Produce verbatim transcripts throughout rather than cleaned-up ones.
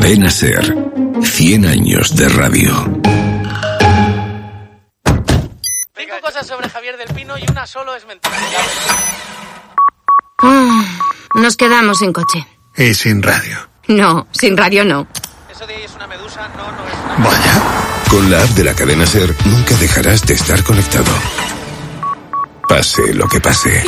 Cadena SER. cien años de radio. Cinco cosas sobre Javier del Pino y una solo es mentira. Ah, nos quedamos sin coche. Y sin radio. No, sin radio no. Eso de ahí es una medusa, no, no es una... Vaya. Con la app de la Cadena SER nunca dejarás de estar conectado. Pase lo que pase.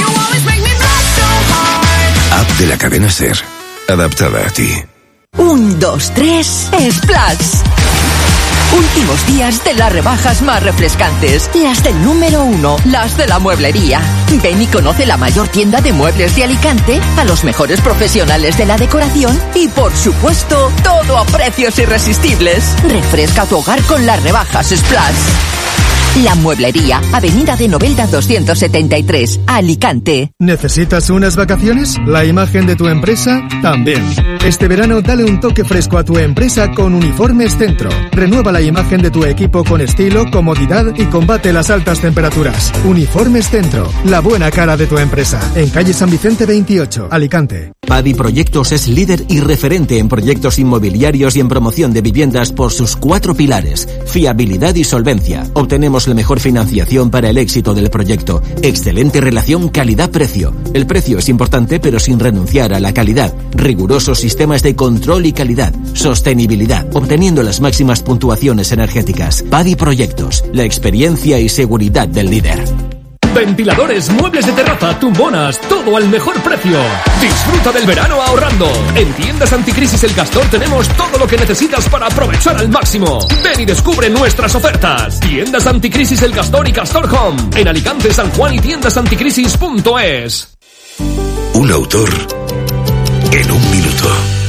App de la Cadena SER. Adaptada a ti. Un, dos, tres, Splash. Últimos días de las rebajas más refrescantes. Las del número uno, las de la mueblería. Ven y conoce la mayor tienda de muebles de Alicante, a los mejores profesionales de la decoración y, por supuesto, todo a precios irresistibles. Refresca tu hogar con las rebajas Splash. La Mueblería, Avenida de Novelda doscientos setenta y tres, Alicante. ¿Necesitas unas vacaciones? ¿La imagen de tu empresa? También. Este verano dale un toque fresco a tu empresa con Uniformes Centro. Renueva la imagen de tu equipo con estilo, comodidad y combate las altas temperaturas. Uniformes Centro, la buena cara de tu empresa. En calle San Vicente veintiocho, Alicante. Padi Proyectos es líder y referente en proyectos inmobiliarios y en promoción de viviendas por sus cuatro pilares: fiabilidad y solvencia. Obtenemos la mejor financiación para el éxito del proyecto. Excelente relación calidad-precio. El precio es importante, pero sin renunciar a la calidad. Rigurosos sistemas de control y calidad. Sostenibilidad, obteniendo las máximas puntuaciones energéticas. Padi Proyectos, la experiencia y seguridad del líder. Ventiladores, muebles de terraza, tumbonas, todo al mejor precio. Disfruta del verano ahorrando. En Tiendas Anticrisis El Castor tenemos todo lo que necesitas para aprovechar al máximo. Ven y descubre nuestras ofertas. Tiendas Anticrisis El Castor y Castor Home. En Alicante, San Juan y tiendas anticrisis punto es. Un autor en un minuto.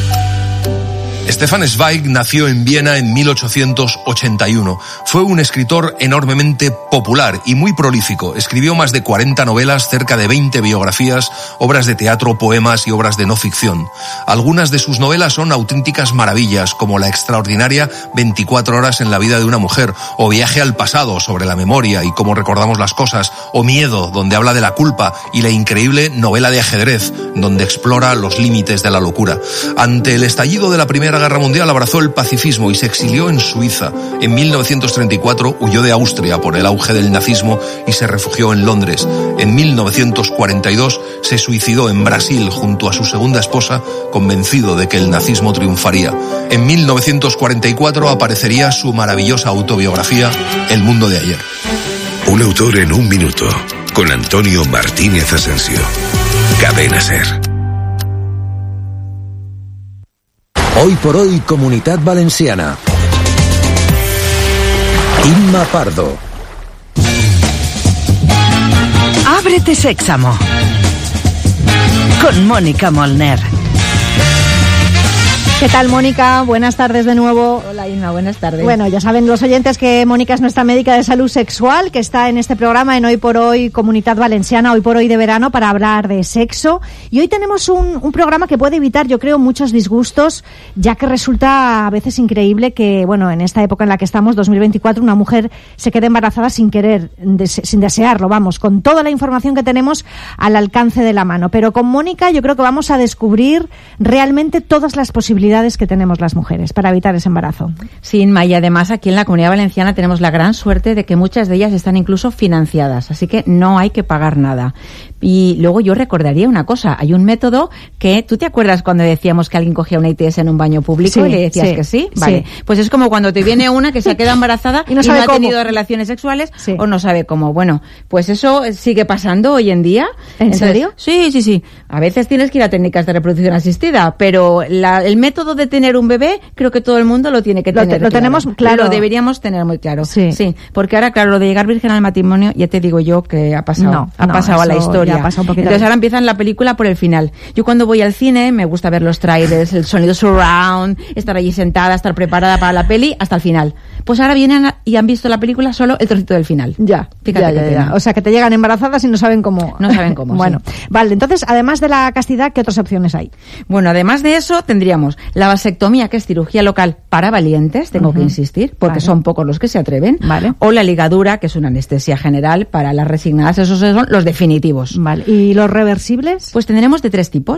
Stefan Zweig nació en Viena en mil ochocientos ochenta y uno. Fue un escritor enormemente popular y muy prolífico. Escribió más de cuarenta novelas, cerca de veinte biografías, obras de teatro, poemas y obras de no ficción. Algunas de sus novelas son auténticas maravillas, como la extraordinaria veinticuatro horas en la vida de una mujer, o Viaje al pasado, sobre la memoria y cómo recordamos las cosas, o Miedo, donde habla de la culpa, y la increíble novela de ajedrez, donde explora los límites de la locura. Ante el estallido de la Primera Guerra Mundial abrazó el pacifismo y se exilió en Suiza. En mil novecientos treinta y cuatro huyó de Austria por el auge del nazismo y se refugió en Londres. En mil novecientos cuarenta y dos se suicidó en Brasil junto a su segunda esposa, convencido de que el nazismo triunfaría. En mil novecientos cuarenta y cuatro aparecería su maravillosa autobiografía, El mundo de ayer. Un autor en un minuto, con Antonio Martínez Asensio. Cadena SER. Hoy por hoy, Comunitat Valenciana. Inma Pardo. Ábrete Sésamo. Con Mónica Molner. ¿Qué tal, Mónica? Buenas tardes de nuevo. Hola, Inma, buenas tardes. Bueno, ya saben los oyentes que Mónica es nuestra médica de salud sexual, que está en este programa en Hoy por Hoy, Comunitat Valenciana, Hoy por Hoy de verano, para hablar de sexo. Y hoy tenemos un, un programa que puede evitar, yo creo, muchos disgustos, ya que resulta a veces increíble que, bueno, en esta época en la que estamos, dos mil veinticuatro, una mujer se quede embarazada sin querer, des, sin desearlo, vamos, con toda la información que tenemos al alcance de la mano. Pero con Mónica yo creo que vamos a descubrir realmente todas las posibilidades que tenemos las mujeres para evitar ese embarazo. Sí, Inma, y además aquí en la Comunidad Valenciana tenemos la gran suerte de que muchas de ellas están incluso financiadas, así que no hay que pagar nada. Y luego yo recordaría una cosa, hay un método que, ¿tú te acuerdas cuando decíamos que alguien cogía una I T S en un baño público sí, y le decías sí, que sí? Vale, sí. Pues es como cuando te viene una que se queda embarazada y no, y no ha tenido relaciones sexuales sí. o no sabe cómo. Bueno, pues eso sigue pasando hoy en día. ¿En Entonces, serio? Sí, sí, sí. A veces tienes que ir a técnicas de reproducción asistida, pero la, el método de tener un bebé, creo que todo el mundo lo tiene que lo tener te, Lo claro. tenemos claro. Lo deberíamos tener muy claro. Sí. sí. Porque ahora, claro, lo de llegar virgen al matrimonio, ya te digo yo que ha pasado. No, ha no, pasado a la historia. Un Entonces ahora empiezan la película por el final. Yo cuando voy al cine me gusta ver los trailers, el sonido surround, estar allí sentada, estar preparada para la peli hasta el final. Pues ahora vienen y han visto la película solo el trocito del final. Ya, fíjate ya, ya, ya. O sea, que te llegan embarazadas y no saben cómo. No saben cómo. Bueno, sí. Vale, entonces, además de la castidad, ¿qué otras opciones hay? Bueno, además de eso, tendríamos la vasectomía, que es cirugía local para valientes, tengo uh-huh. que insistir, porque vale. son pocos los que se atreven. Vale. O la ligadura, que es una anestesia general para las resignadas, esos son los definitivos. Vale. ¿Y los reversibles? Pues tendremos de tres tipos.